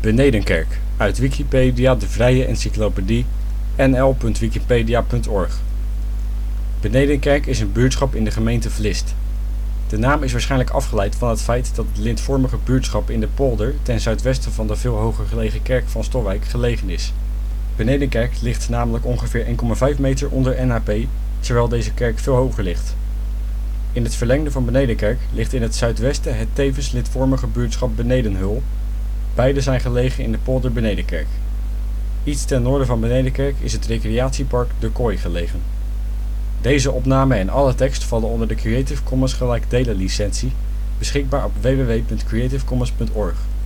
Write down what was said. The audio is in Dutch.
Benedenkerk, uit Wikipedia, de vrije encyclopedie. nl.wikipedia.org. Benedenkerk is een buurtschap in de gemeente Vlist. De naam is waarschijnlijk afgeleid van het feit dat het lintvormige buurtschap in de polder ten zuidwesten van de veel hoger gelegen kerk van Stolwijk gelegen is. Benedenkerk ligt namelijk ongeveer 1,5 meter onder NAP, terwijl deze kerk veel hoger ligt. In het verlengde van Benedenkerk ligt in het zuidwesten het tevens lintvormige buurtschap Benedenhul. Beide zijn gelegen in de polder Benedenkerk. Iets ten noorden van Benedenkerk is het recreatiepark De Kooi gelegen. Deze opname en alle tekst vallen onder de Creative Commons gelijkdelen licentie, beschikbaar op www.creativecommons.org.